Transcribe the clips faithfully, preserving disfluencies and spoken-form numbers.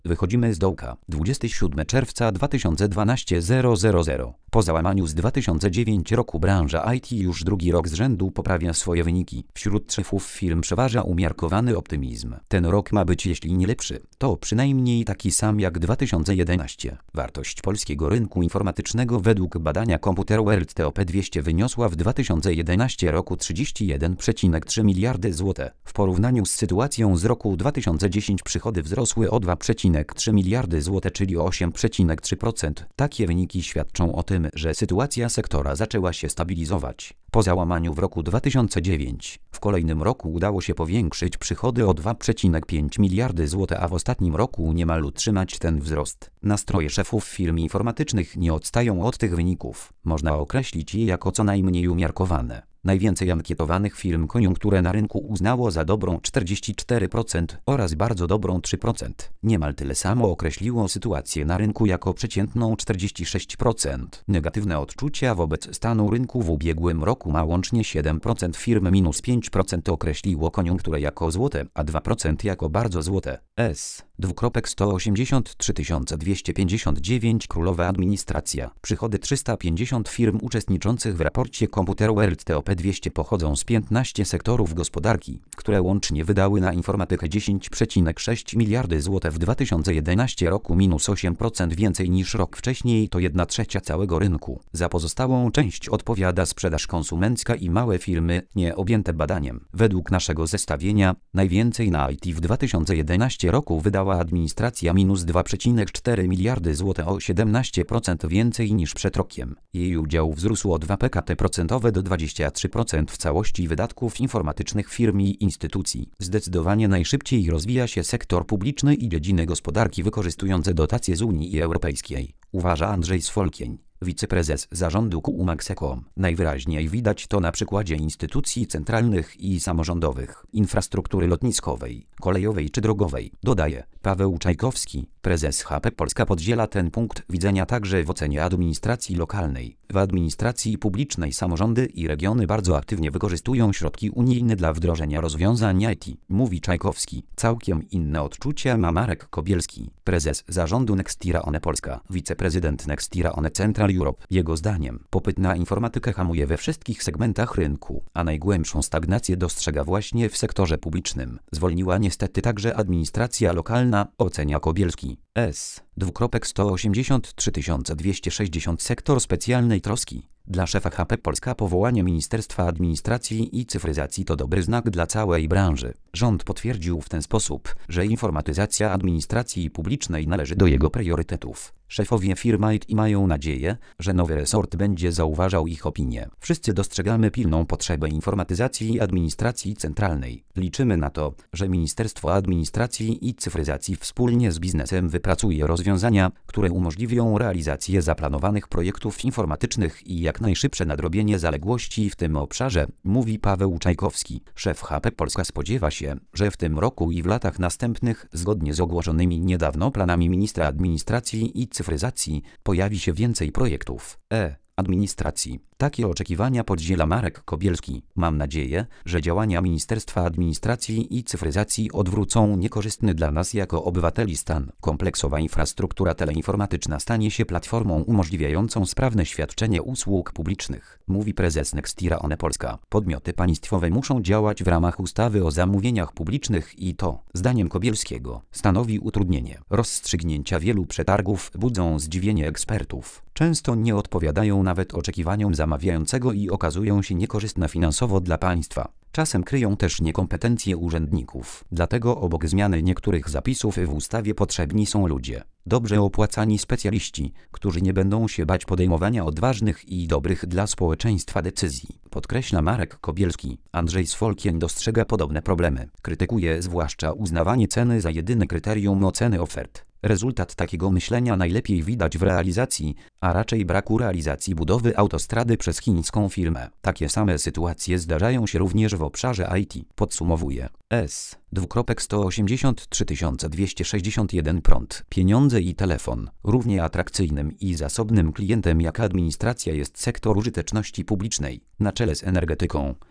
Wychodzimy z dołka. dwudziestego siódmego czerwca dwa tysiące dwunastego zero zero zero. Po załamaniu z dwa tysiące dziewiątego roku branża I T już drugi rok z rzędu poprawia swoje wyniki. Wśród szefów firm przeważa umiarkowany optymizm. Ten rok ma być jeśli nie lepszy, to przynajmniej taki sam jak dwa tysiące jedenasty. Wartość polskiego rynku informatycznego według badania Computerworld T O P dwieście wyniosła w dwa tysiące jedenastym roku trzydzieści jeden przecinek trzy miliardy złotych. W porównaniu z sytuacją z roku dwa tysiące dziesiątego przychody wzrosły o dwa przecinek trzy miliardy złotych, czyli o osiem przecinek trzy procent. Takie wyniki świadczą o tym, że sytuacja sektora zaczęła się stabilizować. Po załamaniu w roku dwa tysiące dziewiątym, w kolejnym roku udało się powiększyć przychody o dwa przecinek pięć miliardy złotych, a w ostatnim roku niemal utrzymać ten wzrost. Nastroje szefów firm informatycznych nie odstają od tych wyników. Można określić je jako co najmniej umiarkowane. Najwięcej ankietowanych firm koniunkturę na rynku uznało za dobrą czterdzieści cztery procent oraz bardzo dobrą trzy procent. Niemal tyle samo określiło sytuację na rynku jako przeciętną czterdzieści sześć procent. Negatywne odczucia wobec stanu rynku w ubiegłym roku ma łącznie siedem procent firm, minus pięć procent określiło koniunkturę jako złote, a dwa procent jako bardzo złote. S. Dwukropek sto osiemdziesiąt trzy tysiące dwieście pięćdziesiąt dziewięć Królowa Administracja. Przychody trzysta pięćdziesiąt firm uczestniczących w raporcie Computerworld T O P dwieście pochodzą z piętnastu sektorów gospodarki, które łącznie wydały na informatykę dziesięć przecinek sześć miliardy złotych w dwa tysiące jedenastym roku, minus osiem procent więcej niż rok wcześniej, to jedna trzecia całego rynku. Za pozostałą część odpowiada sprzedaż konsumencka i małe firmy, nie objęte badaniem. Według naszego zestawienia, najwięcej na I T w dwa tysiące jedenastym roku wydała administracja, minus dwa przecinek cztery miliardy złotych, o siedemnaście procent więcej niż przed rokiem. Jej udział wzrósł o dwa P K T procentowe do dwudziestu trzech procent w całości wydatków informatycznych firm i instytucji. Zdecydowanie najszybciej rozwija się sektor publiczny i dziedziny gospodarki wykorzystujące dotacje z Unii Europejskiej, uważa Andrzej Sfolkień, wiceprezes zarządu Q U Maxecom. Najwyraźniej widać to na przykładzie instytucji centralnych i samorządowych, infrastruktury lotniskowej, kolejowej czy drogowej, dodaje Paweł Czajkowski, prezes H P Polska. Podziela ten punkt widzenia także w ocenie administracji lokalnej. W administracji publicznej samorządy i regiony bardzo aktywnie wykorzystują środki unijne dla wdrożenia rozwiązań I T, mówi Czajkowski. Całkiem inne odczucia ma Marek Kobielski, prezes zarządu Nextira One Polska, wiceprezydent Nextira One Central Europe. Jego zdaniem popyt na informatykę hamuje we wszystkich segmentach rynku, a najgłębszą stagnację dostrzega właśnie w sektorze publicznym. Zwolniła niestety także administracja lokalna, ocenia Kobielski. S. Dwukropek sto osiemdziesiąt trzy tysiące dwieście sześćdziesiąt Sektor specjalnej troski. Dla szefa H P Polska powołanie Ministerstwa Administracji i Cyfryzacji to dobry znak dla całej branży. Rząd potwierdził w ten sposób, że informatyzacja administracji publicznej należy do jego priorytetów. Szefowie firm I T mają nadzieję, że nowy resort będzie zauważał ich opinię. Wszyscy dostrzegamy pilną potrzebę informatyzacji administracji centralnej. Liczymy na to, że Ministerstwo Administracji i Cyfryzacji wspólnie z biznesem wypracuje rozwiązania, które umożliwią realizację zaplanowanych projektów informatycznych i jak najszybsze nadrobienie zaległości w tym obszarze, mówi Paweł Czajkowski. Szef H P Polska spodziewa się, że w tym roku i w latach następnych, zgodnie z ogłoszonymi niedawno planami ministra administracji i cyfryzacji, pojawi się więcej projektów E. administracji. Takie oczekiwania podziela Marek Kobielski. Mam nadzieję, że działania Ministerstwa Administracji i Cyfryzacji odwrócą niekorzystny dla nas jako obywateli stan. Kompleksowa infrastruktura teleinformatyczna stanie się platformą umożliwiającą sprawne świadczenie usług publicznych, mówi prezes Nextira One Polska. Podmioty państwowe muszą działać w ramach ustawy o zamówieniach publicznych i to, zdaniem Kobielskiego, stanowi utrudnienie. Rozstrzygnięcia wielu przetargów budzą zdziwienie ekspertów. Często nie odpowiadają nawet oczekiwaniom zamawiającego i okazują się niekorzystne finansowo dla państwa. Czasem kryją też niekompetencje urzędników. Dlatego obok zmiany niektórych zapisów w ustawie potrzebni są ludzie, dobrze opłacani specjaliści, którzy nie będą się bać podejmowania odważnych i dobrych dla społeczeństwa decyzji, podkreśla Marek Kobielski. Andrzej Sfolkień dostrzega podobne problemy. Krytykuje zwłaszcza uznawanie ceny za jedyne kryterium oceny ofert. Rezultat takiego myślenia najlepiej widać w realizacji, a raczej braku realizacji budowy autostrady przez chińską firmę. Takie same sytuacje zdarzają się również w obszarze I T, podsumowuje. S. Dwukropek sto osiemdziesiąt trzy tysiące dwieście sześćdziesiąt jeden Prąd, pieniądze i telefon. Równie atrakcyjnym i zasobnym klientem jak administracja jest sektor użyteczności publicznej. Na czele z energetyką,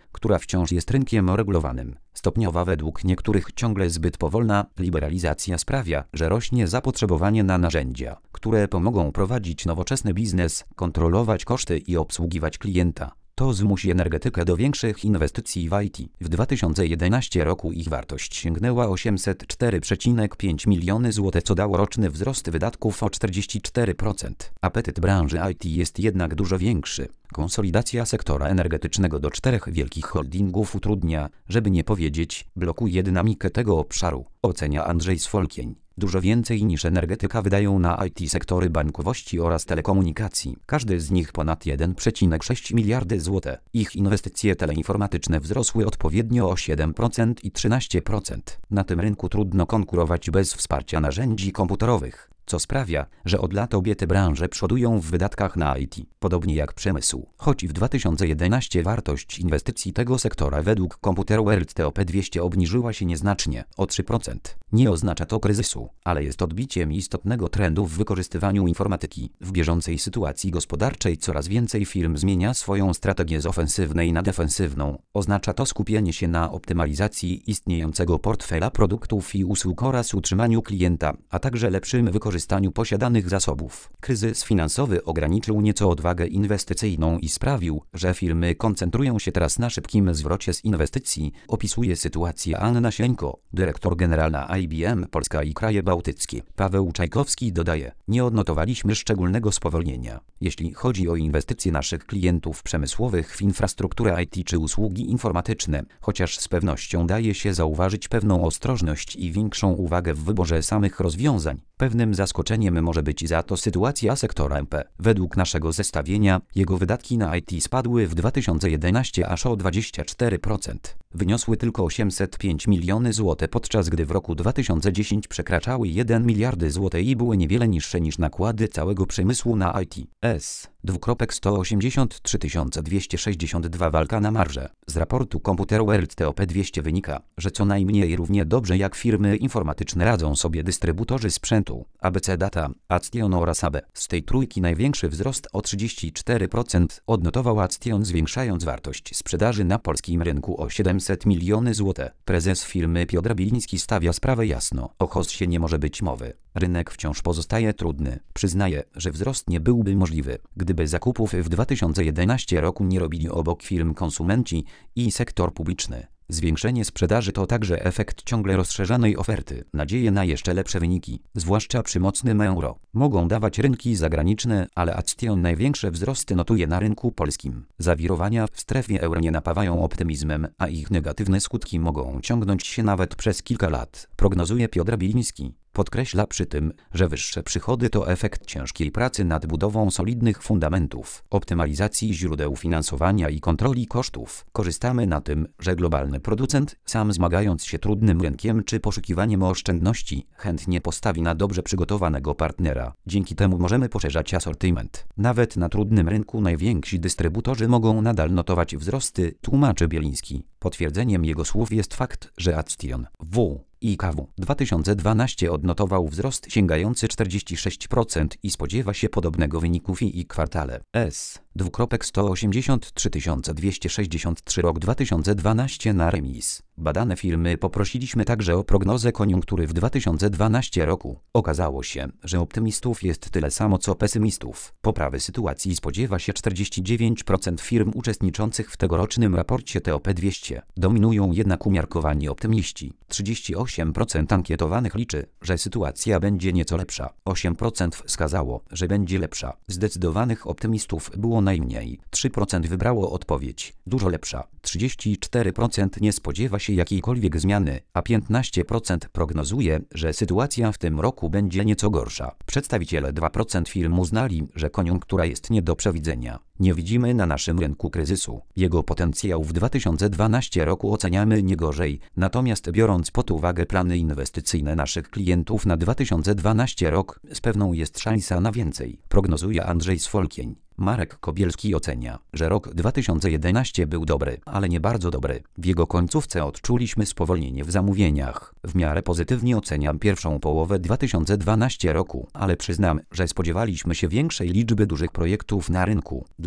która wciąż jest rynkiem regulowanym. Stopniowa, według niektórych ciągle zbyt powolna liberalizacja sprawia, że rośnie zapotrzebowanie na narzędzia, które pomogą prowadzić nowoczesny biznes, kontrolować koszty i obsługiwać klienta. To zmusi energetykę do większych inwestycji w I T. W dwa tysiące jedenastym roku ich wartość sięgnęła osiemset cztery przecinek pięć miliony złotych, co dało roczny wzrost wydatków o czterdzieści cztery procent. Apetyt branży I T jest jednak dużo większy. Konsolidacja sektora energetycznego do czterech wielkich holdingów utrudnia, żeby nie powiedzieć, blokuje dynamikę tego obszaru, ocenia Andrzej Swolkień. Dużo więcej niż energetyka wydają na I T sektory bankowości oraz telekomunikacji. Każdy z nich ponad jeden przecinek sześć miliardy złotych. Ich inwestycje teleinformatyczne wzrosły odpowiednio o siedem procent i trzynaście procent. Na tym rynku trudno konkurować bez wsparcia narzędzi komputerowych, co sprawia, że od lat obie te branże przodują w wydatkach na I T, podobnie jak przemysł. Choć w dwa tysiące jedenastym wartość inwestycji tego sektora według Computerworld T O P dwieście obniżyła się nieznacznie, o trzy procent. Nie oznacza to kryzysu, ale jest odbiciem istotnego trendu w wykorzystywaniu informatyki. W bieżącej sytuacji gospodarczej coraz więcej firm zmienia swoją strategię z ofensywnej na defensywną. Oznacza to skupienie się na optymalizacji istniejącego portfela produktów i usług oraz utrzymaniu klienta, a także lepszym wykorzystaniu posiadanych zasobów. Kryzys finansowy ograniczył nieco odwagę inwestycyjną i sprawił, że firmy koncentrują się teraz na szybkim zwrocie z inwestycji, opisuje sytuację Anna Sieńko, dyrektor generalna I B M Polska i kraje bałtyckie. Paweł Czajkowski dodaje: nie odnotowaliśmy szczególnego spowolnienia, jeśli chodzi o inwestycje naszych klientów przemysłowych w infrastrukturę I T czy usługi informatyczne, chociaż z pewnością daje się zauważyć pewną ostrożność i większą uwagę w wyborze samych rozwiązań. Pewnym zaskoczeniem może być za to sytuacja sektora M P. Według naszego zestawienia jego wydatki na I T spadły w dwa tysiące jedenastym aż o dwadzieścia cztery procent. Wyniosły tylko osiemset pięć milionów złotych, podczas gdy w roku dwa tysiące dziesiątym przekraczały jeden miliard złotych i były niewiele niższe niż nakłady całego przemysłu na I T. S. sto osiemdziesiąt trzy tysiące dwieście sześćdziesiąt dwa walka na marżę. Z raportu Computerworld T O P dwieście wynika, że co najmniej równie dobrze jak firmy informatyczne radzą sobie dystrybutorzy sprzętu, A B C Data, Action oraz A B. Z tej trójki największy wzrost o trzydzieści cztery procent odnotował Action, zwiększając wartość sprzedaży na polskim rynku o siedemset milionów złotych. Prezes firmy Piotr Biliński stawia sprawę jasno: o hosie nie może być mowy. Rynek wciąż pozostaje trudny. Przyznaje, że wzrost nie byłby możliwy, gdyby zakupów w dwa tysiące jedenastym roku nie robili obok firm konsumenci i sektor publiczny. Zwiększenie sprzedaży to także efekt ciągle rozszerzanej oferty. Nadzieje na jeszcze lepsze wyniki, zwłaszcza przy mocnym euro, mogą dawać rynki zagraniczne, ale Action największe wzrosty notuje na rynku polskim. Zawirowania w strefie euro nie napawają optymizmem, a ich negatywne skutki mogą ciągnąć się nawet przez kilka lat, prognozuje Piotr Biliński. Podkreśla przy tym, że wyższe przychody to efekt ciężkiej pracy nad budową solidnych fundamentów, optymalizacji źródeł finansowania i kontroli kosztów. Korzystamy na tym, że globalny producent, sam zmagając się trudnym rynkiem czy poszukiwaniem oszczędności, chętnie postawi na dobrze przygotowanego partnera. Dzięki temu możemy poszerzać asortyment. Nawet na trudnym rynku najwięksi dystrybutorzy mogą nadal notować wzrosty, tłumaczy Bieliński. Potwierdzeniem jego słów jest fakt, że Action W I K W dwa tysiące dwunasty odnotował wzrost sięgający czterdzieści sześć procent i spodziewa się podobnego wyniku w I kwartale. S. sto osiemdziesiąt trzy tysiące dwieście sześćdziesiąt trzy rok dwa tysiące dwunasty na remis. Badane firmy poprosiliśmy także o prognozę koniunktury w dwa tysiące dwunastym roku. Okazało się, że optymistów jest tyle samo co pesymistów. Poprawy sytuacji spodziewa się czterdzieści dziewięć procent firm uczestniczących w tegorocznym raporcie T O P dwieście. Dominują jednak umiarkowani optymiści. trzydzieści osiem procent ankietowanych liczy, że sytuacja będzie nieco lepsza. osiem procent wskazało, że będzie lepsza. Zdecydowanych optymistów było najmniej. trzy procent wybrało odpowiedź dużo lepsza. trzydzieści cztery procent nie spodziewa się jakiejkolwiek zmiany, a piętnaście procent prognozuje, że sytuacja w tym roku będzie nieco gorsza. Przedstawiciele dwa procent firm uznali, że koniunktura jest nie do przewidzenia. Nie widzimy na naszym rynku kryzysu. Jego potencjał w dwa tysiące dwunastym roku oceniamy nie gorzej, natomiast biorąc pod uwagę plany inwestycyjne naszych klientów na dwa tysiące dwunasty rok, z pewną jest szansa na więcej, prognozuje Andrzej Swolkień. Marek Kobielski ocenia, że rok dwa tysiące jedenasty był dobry, ale nie bardzo dobry. W jego końcówce odczuliśmy spowolnienie w zamówieniach. W miarę pozytywnie oceniam pierwszą połowę dwa tysiące dwunastego roku, ale przyznam, że spodziewaliśmy się większej liczby dużych projektów na rynku.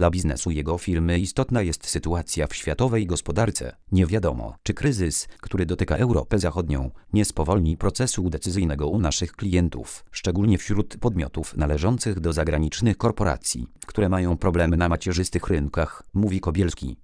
dla biznesu jego firmy istotna jest sytuacja w światowej gospodarce. Nie wiadomo, czy kryzys, który dotyka Europę Zachodnią, nie spowolni procesu decyzyjnego u naszych klientów, szczególnie wśród podmiotów należących do zagranicznych korporacji, które mają problemy na macierzystych rynkach, mówi Kobielski.